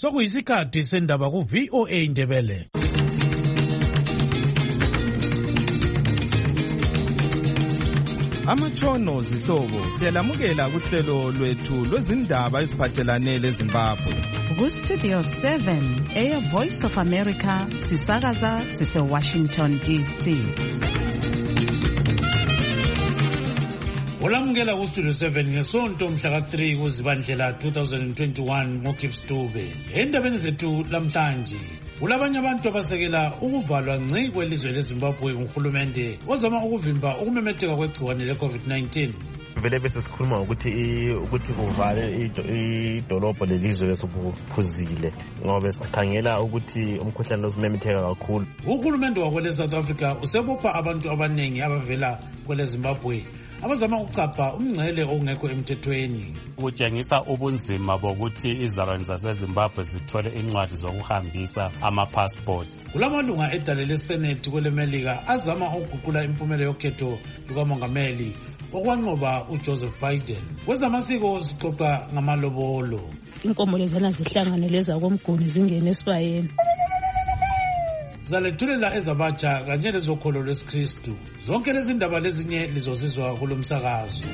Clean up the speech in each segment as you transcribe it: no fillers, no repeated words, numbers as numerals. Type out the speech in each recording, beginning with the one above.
Sokuyisikhathi sendaba ku VOA Indebele. Amatshono zihlobo siyalamukela kuhlelo lwethu lwezindaba eziphathelane leZimbabwe. Ku-Studio 7 Air Voice of America sisakaza sise Washington DC. Olamukela ku-Studio 7 ngesonto mhla ka-3 kuZibandlela 2021 ngoGibbs Dube. Endabeni zethu lamhlanje, kulabanye abantu abasekela ukuvalwa ngci kwelizwe leZimbabwe nguhulumende ozama ukuvimba ukumemetheka kwegciwane le-COVID-19. Vele bese sikhuluma ukuthi kuvale idolobho lelizwe lesikuphuzile ngoba sikhangela ukuthi umkhuhlane lozimemetheka kakhulu. Uhulumende wakwele South Africa usebopha abantu abanengi abavela kwele Zimbabwe abazama ukucapha umngcele ongekho emthethweni. Kutshengisa ubunzima bokuthi izalwane zaseZimbabwe zithole incwadi zokuhambisa ama-passport. Kulamalunga edale leSenate kweleMelika azama ukuguqula impumela yokhetho lukamongameli okwanqoba uJoseph Biden. Kwezamasiko sixoxa ngamalobolo. Inkomo lezana zihlangane leza komguni zingene esibayeni. Zalethulela ezabatsha kanye lezokholo lwesikristu. Zonke lezi ndaba lezinye lizosizwa kulomsakazo.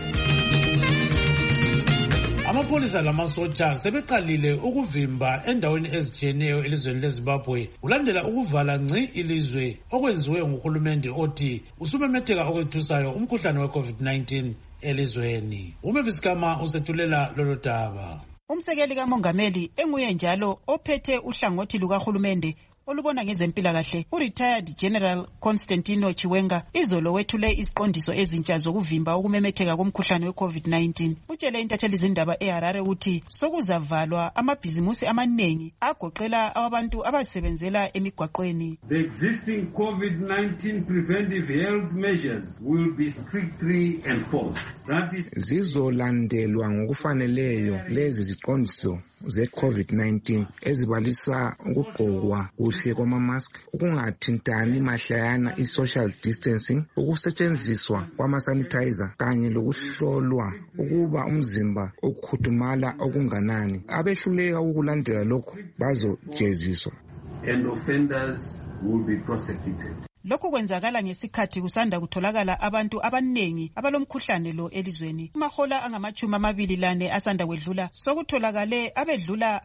Amapolisa lamasotsha sebeqalile ukuvimba endaweni ezitshiyeneyo elizweni leZimbabwe ulandela ukuvala ngci ilizwe okwenziwe nguhulumende othi usumemetheka okwethusayo umkhuhlane we-COVID-19 elizweni. Umevisikama usethulela lolo daba. Umsekeli kamongameli enguye njalo ophethe uhlangothi lukahulumende olubona ngezempilakahle u-retired General Constantino Chiwenga izolo wethule isiqondiso ezintsha zokuvimba ukumemetheka komkhuhlane we-COVID-19. Utshele intatheli zindaba eHarare ukuthi sokuzavalwa amabhizimusi amanengi agoqela abantu abasebenzela emigwaqweni. The existing COVID-19 preventive health measures will be strictly enforced. Zizolandelwa ngokufaneleyo lezi ziqondiso ze-COVID-19 ezibalisa ukugqokwa kuhle kwama-mask, ukungathintani mahlayana i-social distancing, ukusetshenziswa kwama-sanitizer kanye lokuhlolwa ukuba umzimba ukhuthumala okunganani. Abehluleka ukulandela lokhu bazojeziswa. And offenders will be prosecuted. Lokhu kwenzakala ngesikhathi kusanda kutholakala abantu abanengi abalomkhuhlane lo elizweni. Amahola angama-24 asanda kwedlula sokutholakale abedlula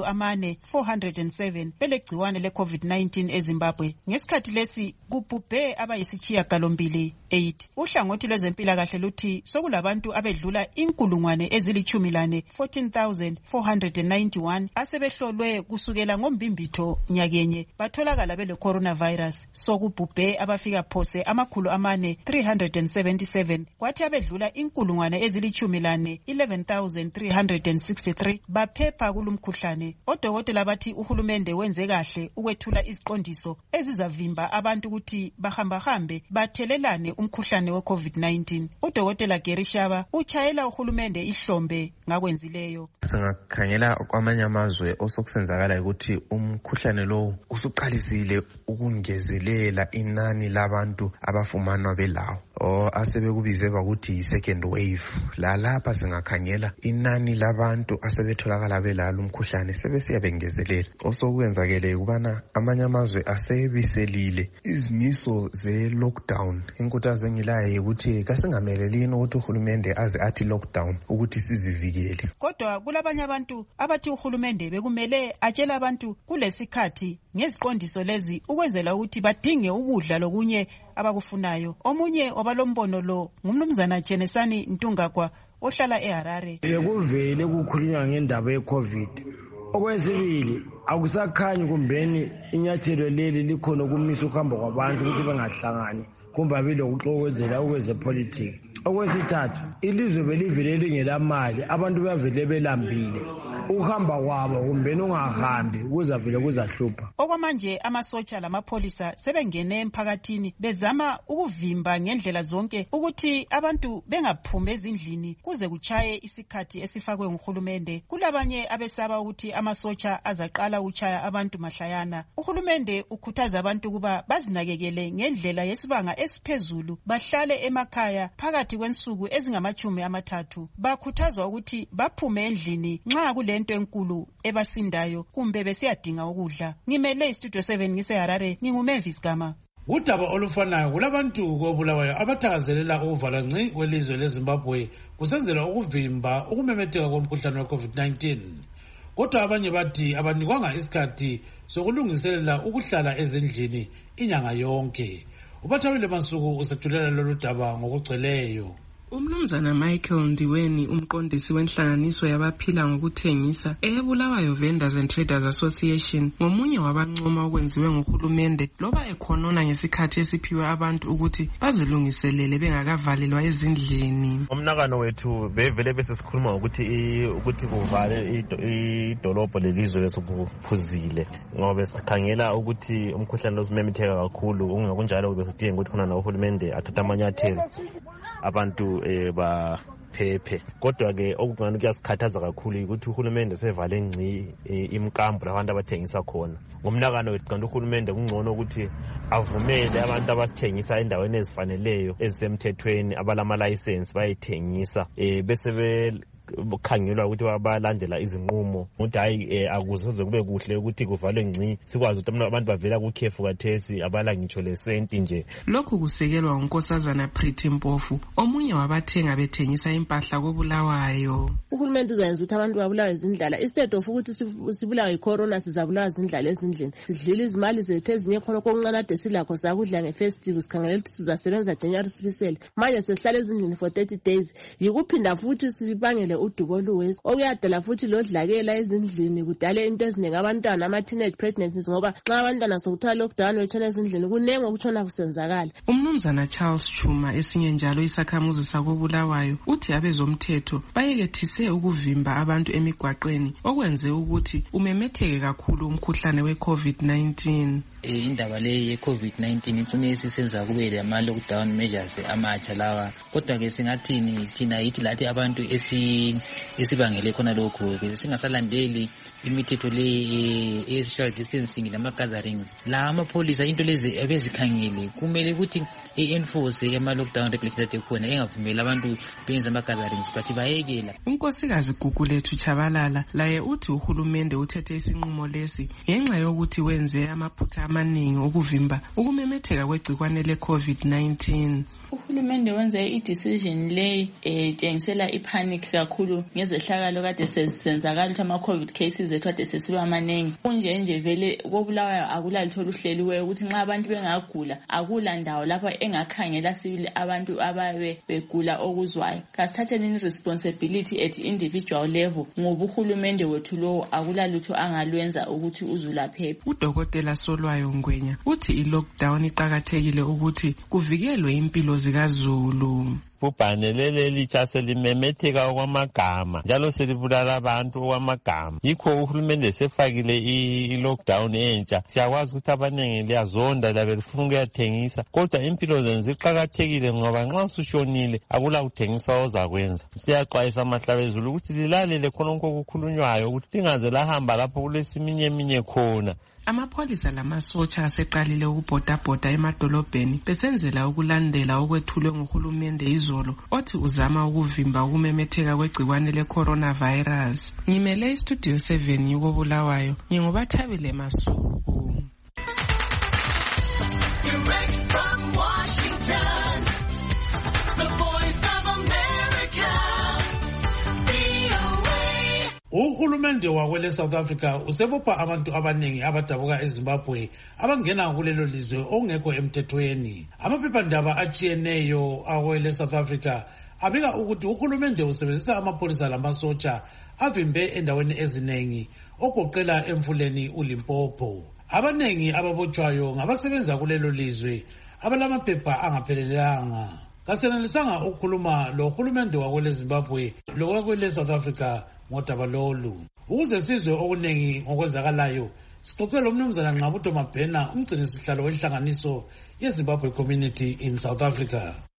407 belegciwane le-COVID-19 eZimbabwe. Ngesikhathi lesi kubhubhe abayisishiyagalombili 8. Uhlangothi lwezempilakahle luthi sokulabantu abedlula 14,491 asebehlolwe kusukela ngombimbitho nyakenye batholakala bele coronavirus. Bhubhe abafika phose 4,377 kwathi abedlula 11,363 baphepha kulumkhuhlane. Odokotela bathi uhulumende wenze kahle ukwethula iziqondiso ezizavimba abantu ukuthi bahambahambe bathelelane umkhuhlane we-COVID-19. Udokotela Gary Shaba utshayela uhulumende ihlombe ngakwenzileyo. Singakhangela kwamanye amazwe osokusenzakala ukuthi umkhuhlane lo usuqalisile ukungezelela inani labantu abafumanwa belawo asebekubize bakuthi yi-second wave. Lapha singakhangela inani labantu asebetholakala belalo umkhuhlane sebesiyabengezelela. Osokwenzakele ukubana amanye amazwe asebiselile izimiso ze-lockdown. Inkuthazo engilayo ukuthi kasingamelelini ukuthi uhulumende aze athi lockdown ukuthi sizivikele. Kodwa kulabanye abantu abathi uhulumende bekumele atshela abantu kulesikhathi ngeziqondiso lezi ukwenzela ukuthi badinge ukudla lokunye abakufunayo. Omunye wabalombono lo ngumnumzana Chenesani Ntungagwa ohlala eHarare. Kuvele kukhulunywa ngendaba ye-COVID. Okwesibili akusakhanyi kumbeni inyathelo leli likhona ukumisa ukuhamba kwabantu ukuthi bengahlangani kumbe belokuxokozela ukwezepolitiki. Okwesithathu ilizwe belivele lingelamali abantu bavele belambile ukuhamba kwabo kumbeni ungahambi kuzavele kuzahlupha. Okwamanje amasotsha lamapolisa sebengene emphakathini bezama ukuvimba ngendlela zonke ukuthi abantu bengaphumi ezindlini kuze kuchaye isikhathi esifakwe nguhulumende. Kulabanye abesaba ukuthi amasotsha azaqala ukuchaya abantu mahlayana. Uhulumende ukhuthaza abantu kuba bazinakekele ngendlela yesibanga esiphezulu bahlale emakhaya phakathi kwensuku ezingama-30. Bakhuthazwa ukuthi baphume endlini nxa kule kulento enkulu ebasindayo kumbe besiyadinga ukudla. Ngimele istudio 7 ngiseHarare, nginguMavis Gama. Udaba olufanayo kulabantu koBulawayo abathakazelela ukuvalwa ngci kwelizwe leZimbabwe kusenzela ukuvimba ukumemetheka komkhuhlane we-COVID-19. Kodwa abanye bathi abanikwanga isikhathi sokulungiselela ukuhlala ezindlini inyanga yonke. Ubathabile Masuku usethulela lolu daba ngokugcweleyo. Umnumzana Michael Ndiweni, umqondisi wenhlanganiso yabaphila ngokuthengisa eBulawayo Vendors and Traders Association, ngomunye wabancoma okwenziwe nguhulumende loba ekhonona ngesikhathi esiphiwe abantu ukuthi bazilungiselele bengakavalelwa ezindlini. Umnakano wethu bevele besesikhuluma ukuthi kuvale idolobho lelizwe lesokuphuzile ngoba sikhangela ukuthi umkhuhlane lozimemetheka kakhulu. Kungakunjalo besidinga ukuthi khona nohulumende athathe amanyathelo abantu baphephe. Kodwa ke okungani kuyasikhathaza kakhulu ukuthi uhulumende sevale ngci imkambo labantu abathengisa khona. Ngomnakano wethu kanti uhulumende kungcono ukuthi avumele abantu abathengisa endaweni ezifaneleyo ezisemthethweni abalama license bayithengisa bese kukhangelwa ukuthi balandela izinqumo ukuthi hayi akuzoze kube kuhle ukuthi kuvalwe ngci sikwazi ukuthi abantu bavela kukhefu kathesi abala ngitsho lesenti nje. Lokhu kusekelwa uNkosazana Pretty Mpofu, omunye wabathenga bethengisa impahla koBulawayo. Uhulumende uzayenza ukuthi abantu babulawe izindlala instead of ukuthi sibulawe icorona sizabulawa izindlala ezindlini. Sidlile izimali zethu ezinye khona kokuncane ade silakho sakudla ngefestival sikhangela ukuthi sizasebenza January sibisele. Manje sesihlala ezindlini for 30 days. Yikuphinda futhi sibangele udubo oluwesi okuyadala futhi lodlakela ezindlini kudale into eziningi abantwana ama-teenage pregnancies ngoba nxa abantwana sokuthiwa lockdown wetshona ezindlini kunenge okutshona kusenzakala. Umnumzana Charles Chuma, esinye njalo isakhamuzi sakoBulawayo, uthi abezomthetho bayekethise ukuvimba abantu emigwaqweni okwenze ukuthi umemetheke kakhulu umkhuhlane we-COVID-19. Indaba le ye-COVID-19 icine isisenza kube lama-lockdown measures amatsha lawa. Kodwa ke singathini thina yithi lathi abantu esibangele khona lokho ke singasalandeli imithetho le e-social distancing lama-gatherings. La amapholisa into lezi abezikhangele kumele ukuthi i-enforce ama-lockdown regulations ekhona engavumeli abantu benza ama-gatherings but bayekela. Unkosikazi Gugulethu Chabalala laye uthi uhulumende uthethe isinqumo lesi ngenxa yokuthi wenze amaphutha amaningi okuvimba ukumemetheka kwegcikwane le-COVID-19. Uhulumende wenze i-decision le etshengisela ipanic kakhulu ngezehlakalo kade sezisenzakala ukuthi ama-COVID cases ethu ade sesiba maningi. Kunje vele koBulawayo akulalutho oluhleliweyo ukuthi nxa abantu bengagula akula ndawo lapho engakhangela sibili abantu ababe begula okuzwayo. Kasithatheni responsibility at individual level ngoba uhulumende wethu lo akulalutho angalwenza ukuthi uzulaphephe. Udokotela Solwayo Ngwenya uthi i-lockdown iqakathekile ukuthi kuvikelwe impilo zikaZulu. Ubhane leli litsha selimemetheka okwamagama njalo selibulala abantu okwamagama. Yikho uhulumende sefakile i-lockdown entsha. Siyakwazi ukuthi abaningi liyazonda labe lifuna ukuyathengisa, kodwa impilo zenu ziqakathekile ngoba nxa usushonile akula kuthengisa ozakwenza. Siyaxwayisa amahlabezulu ukuthi lilalele khononke okukhulunywayo ukuthi lingaze lahamba lapho kulesiminyeminya khona. Amapholisa lamasotsha aseqalile ukubhodabhoda emadolobheni besenzela ukulandela okwethulwe nguhulumende izolo othi uzama ukuvimba ukumemetheka kwegcikwane le-coronavirus. Ngimele istudio 7 yukoBulawayo, ngingubathabile Masuku. Direct from Washington, the voice of America, VOA. Uhulumende wakwele South Africa usebopha abantu abaningi abadabuka eZimbabwe abangena kulelo lizwe ongekho emthethweni. Amaphephandaba atshiyeneyo akwele South Africa abika ukuthi uhulumende usebenzisa amapholisa lamasotsha avimbe endaweni ezinengi ogoqela emfuleni uLimpopo. Abanengi ababotshwayo ngabasebenza kulelo lizwe abalamaphepha angaphelelanga. Kasenelisanga ukukhuluma lo hulumende wakwele Zimbabwe lokwakwele South Africa ngodaba lolu. Ukuze sizwe okunengi ngokwenzakalayo, sixoxele umnumzana Nqabuto Mabhena, umgcini sihlalo wenhlanganiso yeZimbabwe Community in South Africa.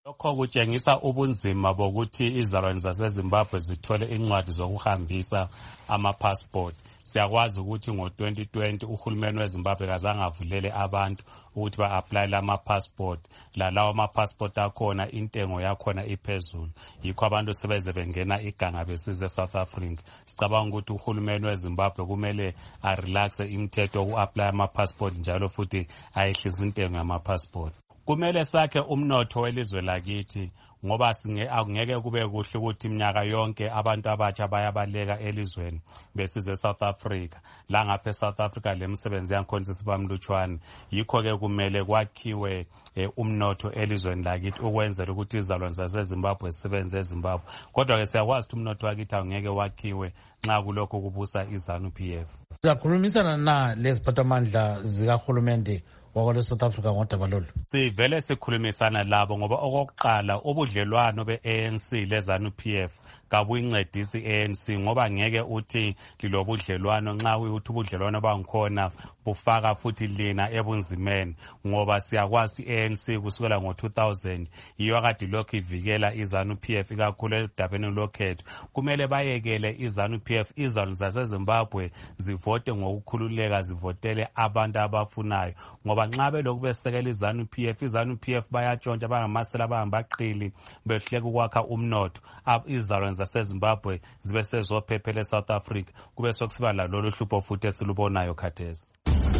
Lokho kutshengisa ubunzima bokuthi izalwane zaseZimbabwe zithole incwadi zokuhambisa ama-passport. Siyakwazi ukuthi ngo-2020 uhulumeni weZimbabwe kazange avulele abantu ukuthi ba-apply ama-passport. Lawo ama-passport akhona intengo yakhona iphezulu. Yikho abantu sebeze bengena iganga besize South Africa. Sicabanga ukuthi uhulumeni weZimbabwe kumele arelaxe imithetho yoku-apply ama-passport njalo futhi ayehlisa intengo yama-passport. Kumele sakhe umnotho welizwe lakithi ngoba akungeke kube kuhle ukuthi iminyaka yonke abantu abatsha bayabaleka elizweni besize South Africa. La ngapha eSouth Africa lemisebenzi yankhona sibamlutshwana. Yikho-ke kumele kwakhiwe umnotho elizweni lakithi ukwenzela ukuthi izalwane zaseZimbabwe zisebenze eZimbabwe. Kodwa-ke siyakwazi ukuthi umnotho wakithi angeke wakhiwe nxa kulokho kubusa iZANU-PF. Siyakhulumisana na leziphathamandla zikahulumende wakwale South Africa ngodaba lolu. Sivele sikhulumisana labo ngoba okokuqala ubudlelwano be-ANC leZANU-PF kabuyincedisi i-ANC ngoba ngeke uthi lilobudlelwano nxa uyuthi ubudlelwano bangikhona bufaka futhi lina ebunzimeni ngoba siyakwazi i-ANC kusukela ngo-2000 yiyo akade lokhu ivikela iZANU-PF ikakhulu edabeni lokhetho. Kumele bayekele iZANU-PF izalwane zaseZimbabwe zivote ngokukhululeka zivotele abantu abafunayo ngoba nxa belokhu besekela iZANU-PF bayatshontsha bangamasela bangabaqili behleka ukwakha umnotho izalwane zaseZimbabwe zibe sezophephela eSouth Africa kube sokusiba lalolu hlupho futhi esilubonayo khathesi.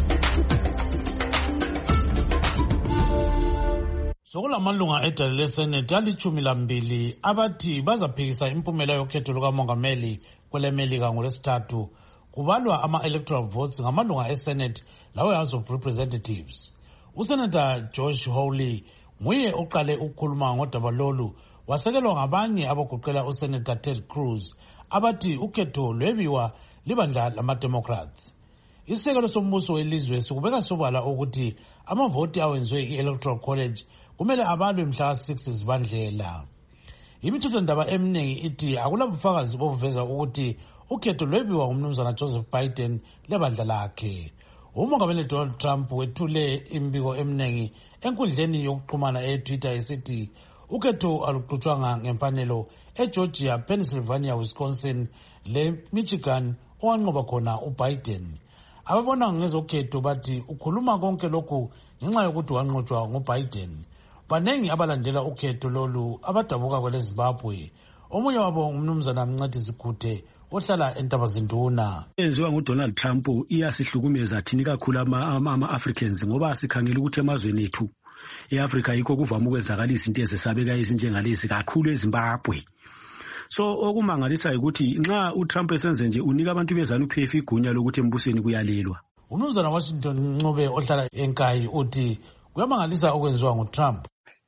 Sokulamalunga edale leSenate ali-12 abathi bazaphikisa impumela yokhetho lukamongameli kweleMelika ngoLwesithathu kubalwa ama-electoral votes ngamalunga eSenate lawe-House of Representatives. USenator Josh Hawley nguye oqale ukukhuluma ngodaba lolu wasekelwa ngabanye abagoqela uSenator Ted Cruz abathi ukhetho lwebiwa libandla lama-Democrats. Isekelo sombuso welizwe sikubeka sobala ukuthi amavoti awenziwe i-Electoral College kumele abalwe mhla 6 Zibandlela. Imithethondaba eminingi ithi akulabufakazi obuveza ukuthi ukhetho lwebiwa ngumnumzana Joseph Biden lebandla lakhe. Umongameli Donald Trump wethule imbiko eminingi enkundleni yokuxhumana eTwitter esithi ukhetho aluqhutshwanga ngemfanelo eGeorgia, Pennsylvania, Wisconsin leMichigan owanqoba khona uBiden. Ababona ngezokhetho bathi ukhuluma konke lokhu ngenxa yokuthi wanqotshwa nguBiden. Banengi abalandela ukhetho lolu abadabuka kweleZimbabwe. Omunye wabo ngumnumzana Mncedisi Kuthe ohlala eNtabazinduna. Enziwa nguDonald Trump iyasihlukumeza thini kakhulu ama-Africans ngoba sikhangela ukuthi emazweni ethu eAfrica yikho kuvama ukwenzakala izinto ezesabeka ezinjengalezi kakhulu eZimbabwe. So okumangalisa ukuthi nxa uTrump esenze nje unika abantu beZANU-PF igunya lokuthi embusweni kuyalelwa. Umnumzana Washington Ncube ohlala eNkayi uthi kuyamangalisa okwenziwa nguTrump.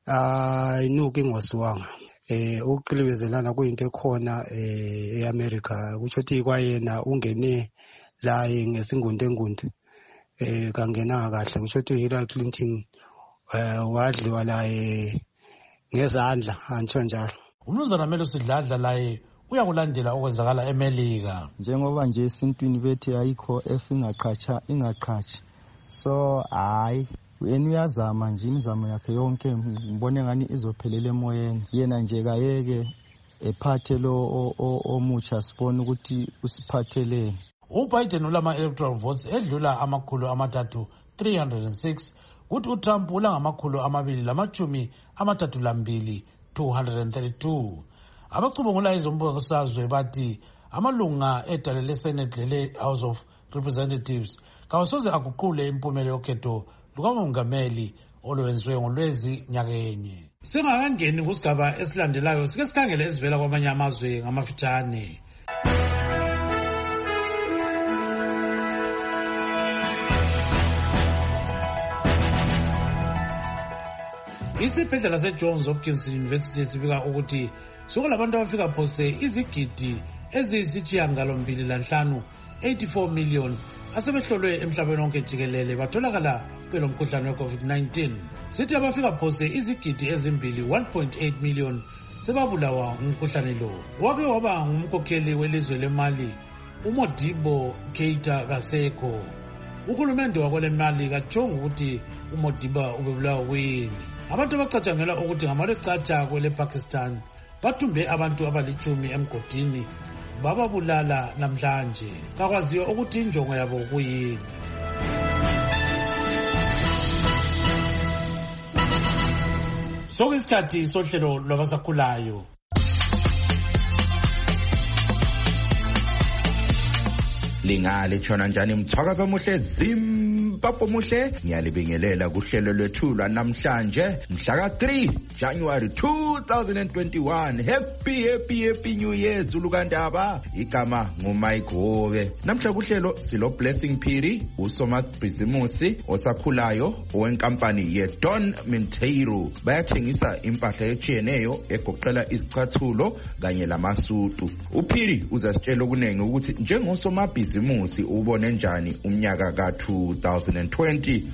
Inuki ingwasiwanga. Ukuqilibezelana kuyinto ekhona eAmerica kusho ukuthi kwayena ungene la ngesingunde kangenanga kahle kusho ukuthi Hillary Clinton wadliwa la ngezandla antsho njalo. Umnumzana Melo Sidladla laye uyakulandela okwenzakala eMelika. Njengoba nje esintwini bethi ayikho ingaqhatsha so hayi yena uyazama nje imizamo yakhe yonke ngibone ngani izophelela emoyeni yena nje kayeke ephathe lo omutsha sibone ukuthi usiphatheleni. uBiden ulama electoral votes edlula amakhulu amathathu 306 kuthi uTrump ulangamakhulu 232 232. Abacubungula izombusazwe bathi amalunga edale leSenate le-House of Representatives kawasoze aguqule impumela yokhetho lukamongameli olwenziwe ngoLwezi nyakenye. Singakangeni kusigaba esilandelayo sike sikhangele esivela kwamanye amazwe ngamafitshane. Isibhedlela seJohns Hopkins University sibika ukuthi sokulabantu abafika phose izigidi eziyisitshiyangalombilili 84 million asebehlolwe emhlabeni wonke jikelele batholakala belomkhuhlane we-COVID-19. Sithi abafika phose izigidi ezimbili 1.8 million sebabulawa ngumkhuhlane lo. Wake waba ngumkhokheli welizwe leMali uModibo Keita Kaseko. Uhulumende wakwele Mali katshonga ukuthi uModiba ubebulawa kuyini. Abantu abacatshangelwa ukuthi ngamarecatsha kwele Pakistan bathumbe abantu abali10 emgodini bababulala namhlanje. Kakwaziwa ukuthi injongo yabo kuyini. Sokuyisikhathi sohlelo lwabasakhulayo. Lingale tshona njani mthwakazo omuhle Zimbabwe muhle ngiyalibingelela kuhlelo lwethu namhlanje mhla ka3 January 2021 happy new year Zulu Kandaba igama nguMike Hove namhla kuhlelo silo Blessing Phiri uSomas Bhizimusi osakhulayo owenkampani yeDon Minteiro bayathengisa impahla etshiyeneyo egoqela izicathulo kanye lamasutu uPhiri uzasitshela okunengi ukuthi njengosomabhizimusi Zimusi ubone njani umnyaka ka2020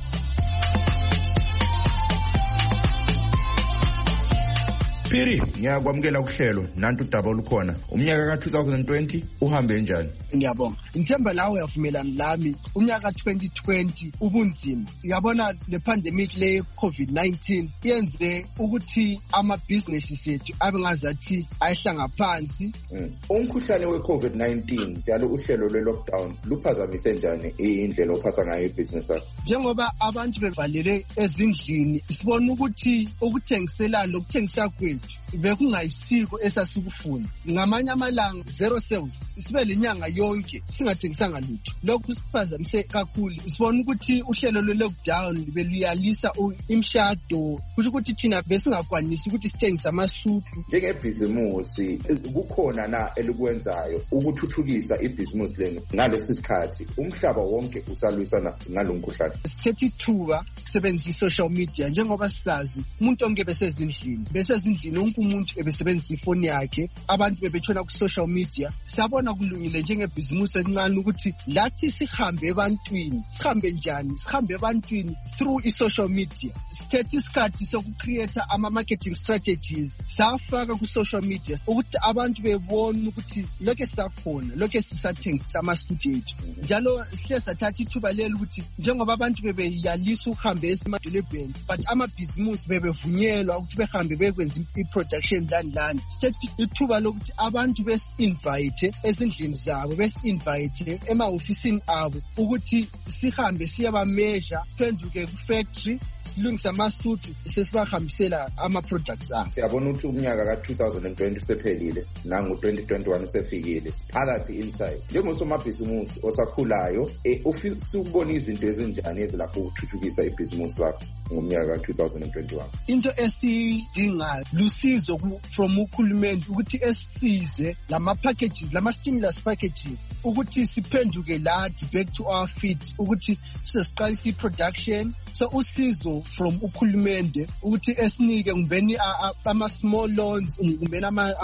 Phiri ngiyakwamukela kuhlelo nantu udaba olukhona umnyaka ka2020 uhambe njani Ngiyabonga ngithemba la uyavumelana lami umnyaka ka2020 ubunzima uyabona le pandemic le COVID-19 yenze ukuthi ama businesses ethu abengazathi ayihlanga phansi umkhuhlane weCovid-19 njalo uhlelo lwe-lockdown luphazamise njani indlela ophatha ngayo ibusiness yakho njengoba abantu bevalele ezindlini sibona ukuthi ukuthengiselana lokuthengisa kwethu bekungayisiko esasikufuna ngamanye amalanga zero sales sibe lenyanga yonke singathengisanga lutho lokhu siphazamise kakhulu sibona ukuthi uhlelo lwe-lockdown beluyalisa imshado kusho ukuthi thina besingakwanisi ukuthi sithengise amasutu njengebhizimusi kukhona na elikwenzayo ukuthuthukisa ibhizimusi lenu ngalesi sikhathi umhlaba wonke usalwisana ngalomkhuhlane sithethe ithuba kusebenzisa social media njengoba sisazi umuntu onke besezindlini wonke umuntu ebesebenzisa ifoni yakhe abantu bebetshona ku social media sabona kulungile njengebhizimusi encane ukuthi lathi sihambe ebantwini sihambe njani sihambe ebantwini through i-social media sithethe isikhathi sokucreate ama-marketing strategies safaka ku-social media ukuthi abantu bebone ukuthi lokho sisakhona lokho sisathengisa ama-studio ethu njalo sihle sathatha ithuba lelo ukuthi njengoba abantu bebeyalisa ukuhambe esemadolobheni but amabhizimusi bebevunyelwa ukuthi behambe bekwenza i-production lani sithethe ithuba lokuthi abantu besi-invite ezindlini zabo besi-invite ema-ofisini abo ukuthi sihambe siyabamezha phenduke ku-factory silungisa amasutu sesibahambisela ama-products abo siyabona ukuthi umnyaka ka2020 usephelile nangu2021 usefikile phakathi inside njengosomabhizimusi osakhulayo usubona izinto ezinjani ezilapho ukuthuthukisa ibhizimusi lakho ngomnyaka ka2021 into esidingayo lusizo from ukhulumende ukuthi esisize lama-packages lama-stimulus packages ukuthi siphenduke lathi back to our feet ukuthi sesiqalisa i-production so usizo from ukhulumende ukuthi esinike ngumbeni ama-small loans ngumbeni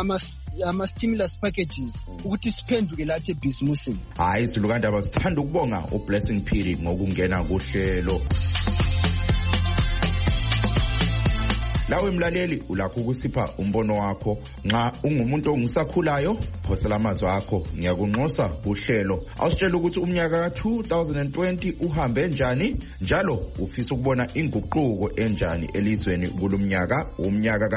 ama-stimulus packages ukuthi siphenduke lathi ebhizimusini hayi Zulu Kandaba sithanda ukubonga uBlessing Phiri ngokungena kuhlelo lawe mlaleli ulakho ukusipha umbono wakho nxa ungumuntu ongusakhulayo phosela amazwi akho ngiyakunxusa kuhlelo awusitshela ukuthi umnyaka ka2020 uhambe njani njalo ufisa ukubona inguquko enjani elizweni kulomnyaka umnyaka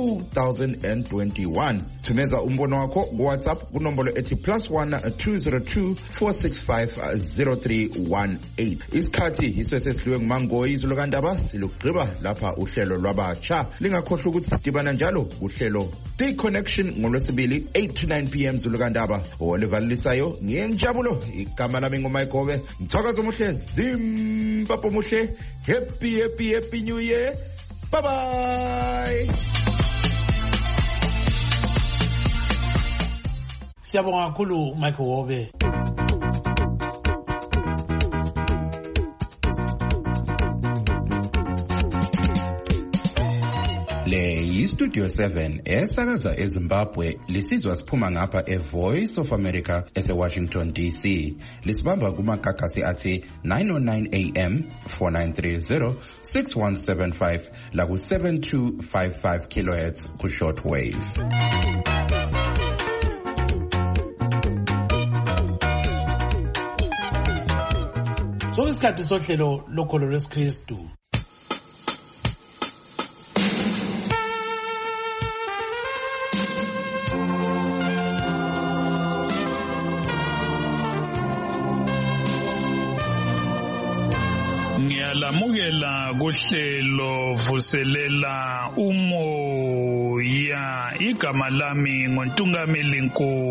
ka2021 thumeza umbono wakho ku WhatsApp kunombolo ethi +1 202 465 0318 isikhathi yiso sesihliwe nguMangoyi Zulu Kandaba silugqiba lapha uhlelo lwabatsha lingakhohlwa ukuthi sidibana njalo uhlelo The Connection ngolwesibili 8 to 9 p.m. Zulu Kandaba olivalisayo ngiyenjabulo igama lami nguMike Hove mthakazo omuhle Zimbabwe muhle happy new year bye bye Siyabonga kakhulu Mike Hove Le yiStudio 7 esakaza eZimbabwe lisizwa siphuma ngapha eVoice of America eseWashington DC lisibamba kumagagasi athi 909 AM 4930 6175 la ku 7255 kHz ku shortwave So isikhathi sohlelo lokholo lwesikristu Siyalamukela kuhlelo vuselela umoya igama lami ngoNtungameli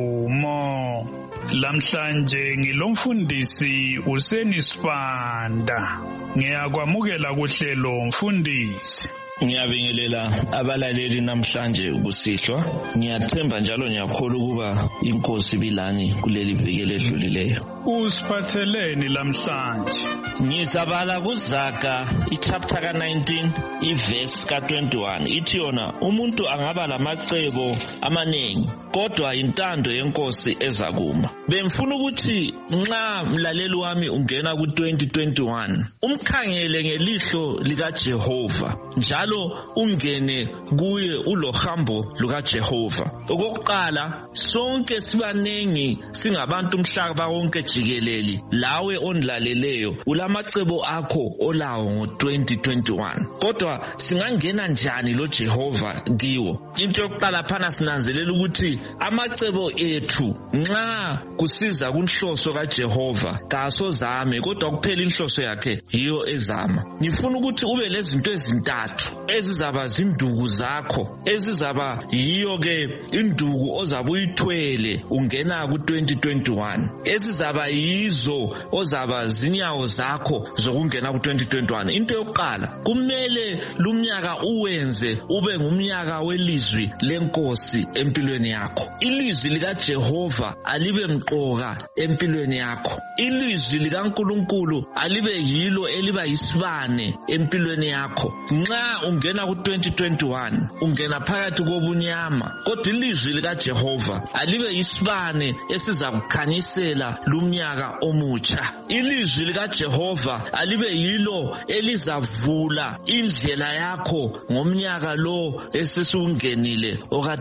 Nkumo. Lamhlanje ngilomfundisi Useni Sibanda. Ngiyakwamukela kuhlelo mfundisi. Ngiyabingelela abalaleli namhlanje ukusihlwa. Ngiyathemba njalo ngiyakholwa ukuba inkosi bilani kuleli viki ledlulileyo. Usiphatheleni lamhlanje? Ngizabala kuZaga ichapter ka-19 iverse ka-21 ithi yona umuntu angaba lamacebo amanengi kodwa intando yenkosi ezakuma. Bemfuna ukuthi nxa mlaleli wami ungena ku-2021 umkhangele ngelihlo likaJehova njalo ungene kuye ulohambo lukaJehova. Okokuqala sonke sibanengi singabantu umhlaba wonke jikelele lawe onlaleleyo ulamacebo akho olawo ngo-2021 kodwa singangena njani lo Jehova kiwo? Into yokuqala phana sinanzelela ukuthi amacebo ethu nxa kusiza kunhloso kaJehova kasozame kodwa kuphela inhloso yakhe yiyo ezama. Ngifuna ukuthi ube lezinto ezintathu ezizaba zinduku zakho ezizaba yiyo ke induku ozabe uyithwele ungena ku-2021 ezizaba yizo ozaba zinyawo zakho zokungena ku-2021. Into yokuqala kumele lumnyaka uwenze ube ngumnyaka welizwi lenkosi empilweni yakho. Ilizwi likaJehova alibe mqoka empilweni yakho. Ilizwi likaNkulunkulu alibe yilo eliba yisibane empilweni yakho. Nxa ungena ku-2021 ungena phakathi kobunyama kodwa ilizwi likaJehova alibe yisibane esiza kukhanyisela lumnyaka omutsha. Ilizwi likaJehova alibe yilo elizavula indlela yakho ngomnyaka lo esesiwungenile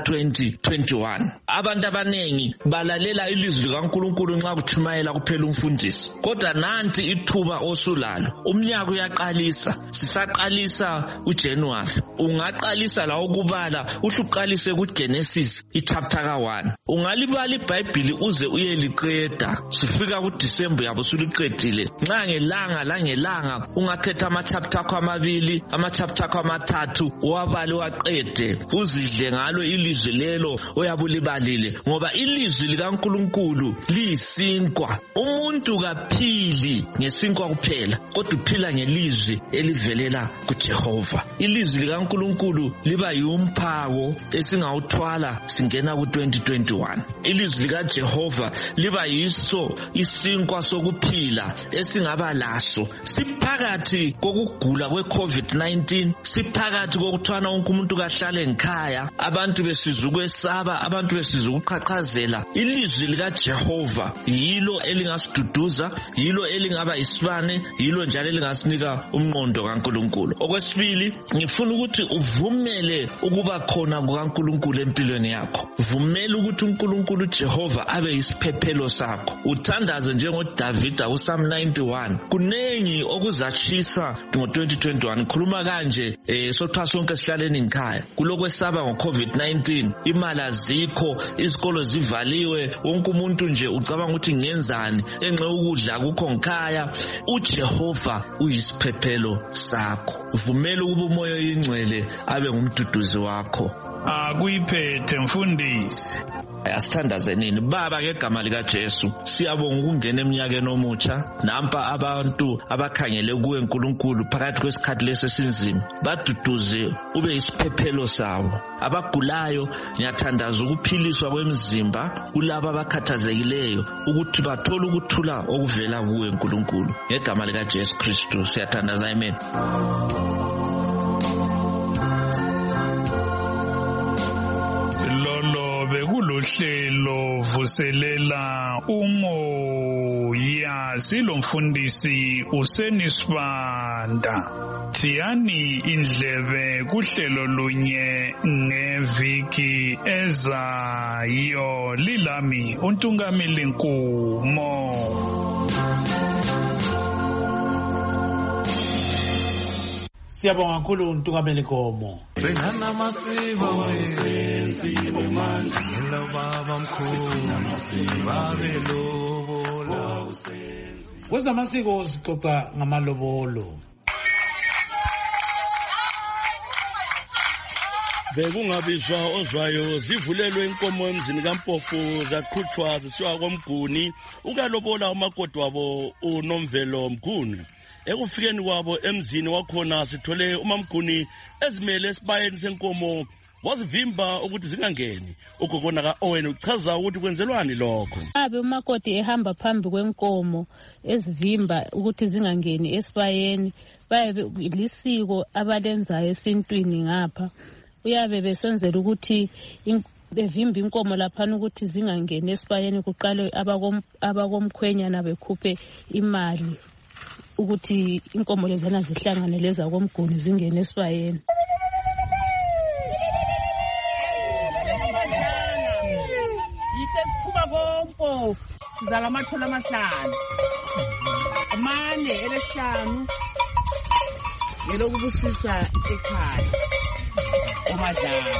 oka-2021. Abantu abanengi balalela ilizwi likaNkulunkulu nxa kuthumayela kuphela umfundisi kodwa nanti ithuba osulalo. Umnyaka uyaqalisa, sisaqalisa uJanuary. Ungaqalisa la ukubala uhluqalise kuGenesis ichapter ka-1. Ungalibala iBhayibhili uze uyeliqeda sifika kuDisemba yabo suliqedile. Nxa ngelanga ungakhetha ama-chapter akho amabili ama-chapter akho amathathu uwabale waqede uzidle ngalo ilizwi lelo oyabulibalile ngoba ilizwi likaNkulunkulu liyisinkwa. Umuntu kaphili ngesinkwa kuphela kodwa uphila ngelizwi elivelela kuJehova. Ilizwi likaNkulunkulu liba yumphako esingawuthwala singena ku-2021. Ilizwi likaJehova liba yiso isinkwa sokuphila esingaba laso siphakathi kokugula kwe-COVID-19, siphakathi kokuthwana wonke umuntu kahlale ngikhaya, abantu besizwa ukwesaba, abantu besizwa ukuqhaqhazela. Ilizwi likaJehova yilo elingasiduduza, yilo elingaba isibane, yilo njalo elingasinika umqondo kaNkulunkulu. Okwesibili, ngifuna ukuthi uvumele ukuba khona kukaNkulunkulu empilweni yakho. Vumela ukuthi uNkulunkulu Jehova abe yisiphephelo sakho. Uthandaze njengoDavida kuPsalm 91. Kunengi okuzatshisa ngo-2021. Khuluma kanje sothiwa sonke sihlaleni ngikhaya. Kulokwesaba ngo-COVID-19, imali azikho, izikolo zivaliwe, wonke umuntu nje ucabanga ukuthi ngenzani, enxe ukudla kukho ngikhaya. uJehova uyisiphephelo sakho. Vumela ukuba umoya oyingcwele abe ngumduduzi wakho. Akuyiphethe mfundisi. Asithandaze nini baba ngegama likaJesu siyabonga ukungena eminyakeni omutsha nampa abantu abakhangele kuwe uNkulunkulu phakathi kwesikhathi lesinzima baduduze ube isiphephelo sawo. Abagulayo ngiyathandaza ukuphiliswa kwemizimba kulabo abakhathazekileyo ukuthi bathole ukuthula okuvela kuwe uNkulunkulu ngegama likaJesu Kristu siyathandaza. Amen. Bekulohlelo vuselela umoya silomfundisi Useni Sibanda. Thiyani indlebe kuhlelo lunye ngeviki ezayo. Lilami uNtungameli Nkumo. Siyabonga kakhulu uNtungameli Nkomo. Sengana masibo wesenzi wemandla ngelo baba mkhulu babelobola usenzi. Kwezamasiko sixoxa ngamalobolo. Bekungabizwa ozwayo zivulelwe inkomo emzini kaMpofu zaqhutshwa zisiwa koMguni ukalobola umakoti wabo uNomvelo Mguni. Ekufikeni kwabo emzini wakhona sithole uMamguni ezimele esibayeni senkomo wazivimba ukuthi zingangeni. Ugogona kaOwen uchaza ukuthi kwenzelwani lokho. Umakoti ehamba phambi kwenkomo ezivimba ukuthi zingangeni esibayeni baye lisiko abalenzayo esintwini ngapha. Uyabe besenzela ukuthi bevimba inkomo laphana ukuthi zingangeni esibayeni kuqale abakomkhwenyana bekhuphe imali ukuthi inkomo lezana zihlangane leza komguni zingene esibayeni. Yithe siphuma kompofu sizala amathola amahlanu amane elesihlanu ngelokubusisa ekhaya omadala.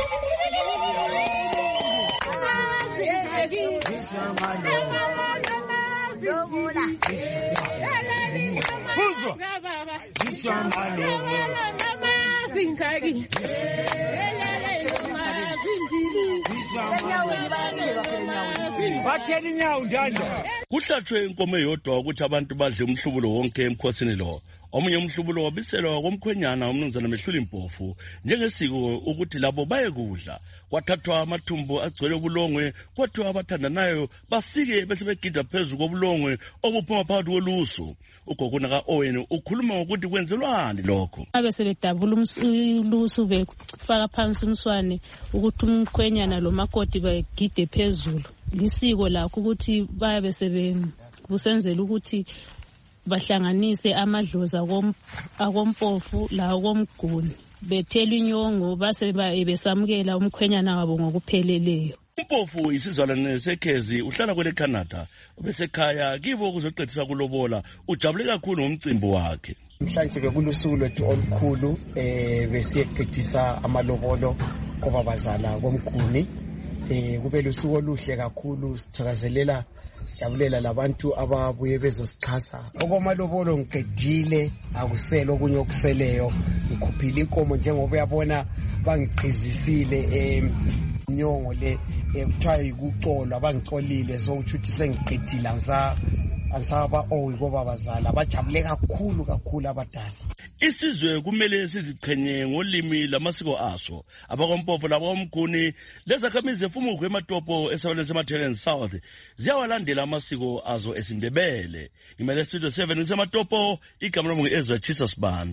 Kuhlatshwe inkomo eyodwa ukuthi abantu badle umhlubulo wonke emkhosini lo. Omunye umhlubulo wabiselwa komkhwenyana umnumzana Mehluli Mpofu njengesiko ukuthi labo bayekudla. Kwathathwa amathumbu agcwele ubulongwe kwathiwa abathandanayo basike bese begida phezu kobulongwe obuphuma phakathi kolusu. Ugogona kaOwen ukhuluma ngokuthi kwenzelwani lokho. Sebedabula ulusu befaka phansi umswane ukuthi umkhwenyana lo makoti bagide phezulu. Lisiko lakho ukuthi bayabe sebusenzela ukuthi bahlanganise amadlozi akompofu lawo komguni. Bethela inyongo base besamukela umkhwenyana wabo ngokupheleleyo. Mpofu isizalwane seKhezi uhlala kwele Canada. Besekhaya kibo kuzoqedisa kulobola ujabule kakhulu ngomcimbi wakhe. Mhlanje bekulusuku lwethu olukhulu besiyeqedisa amalobolo obabazala komguni. Kube lusuku oluhle kakhulu sithakazelela sijabulela labantu ababuye bezosichaza. Okomalobolo ngiqedile akusela okunye okuseleyo ngikhuphile inkomo njengoba uyabona bangiqhizisile inyongo le kuthiwa yikucolwa bangicolile so ukuthi sengiqedile ansaba oyiboba bazala bajabule kakhulu abadala. Isizwe kumele siziqhenye ngolimi lamasiko aso. Abakompofu labakomguni lezakhamizi efumukwe ematopo esabaleni seMathelen South ziyawalandela amasiko azo esindebele. Imele Studio 7 ngisematopo igama lomungu Ezra Chisasband.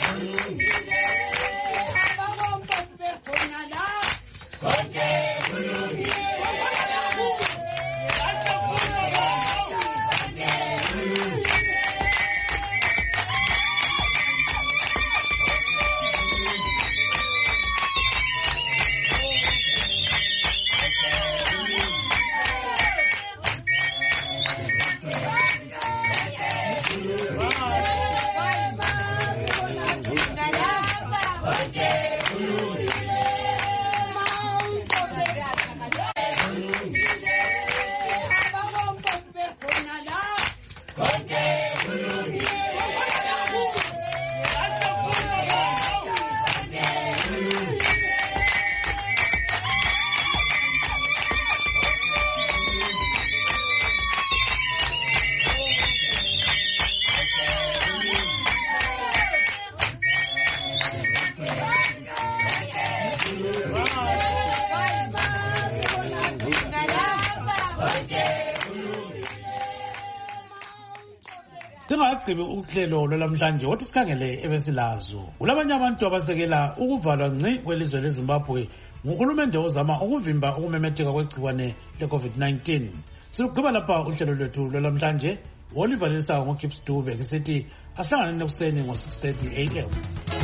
Singagqibi uhlelo lwalamhlanje wathi sikhangele ebesilazo. Kulabanye abantu abasekela ukuvalwa ngci kwelizwe leZimbabwe nguhulumende ozama ukuvimba ukumemetheka kwegciwane le-COVID-19. Silugqiba lapha uhlelo lwethu lwalamhlanje. Oliver Lisa ngoKips Dube ngisithi asihlangane ekuseni ngo-6:30 AM.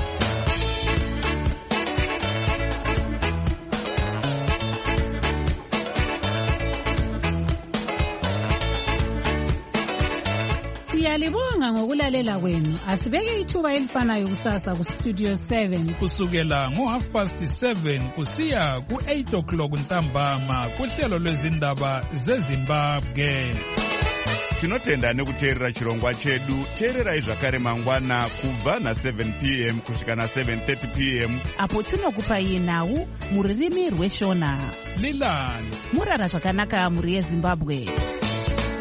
Siyalibonga ngokulalela kwenu. Asibeke ithuba elifanayo kusasa ku Studio 7 kusukela ngo7:30 kusiya ku8 o'clock ntambama kuhlelo lwezindaba zeZimbabwe. tinotenda nekuteerera chirongwa chedu. Teererai zvakare mangwana kubva na7 p.m. kusvika na7:30 p.m. apo tinokupai nhau muririmi rweshona. Lilani murara zvakanaka muri yeZimbabwe.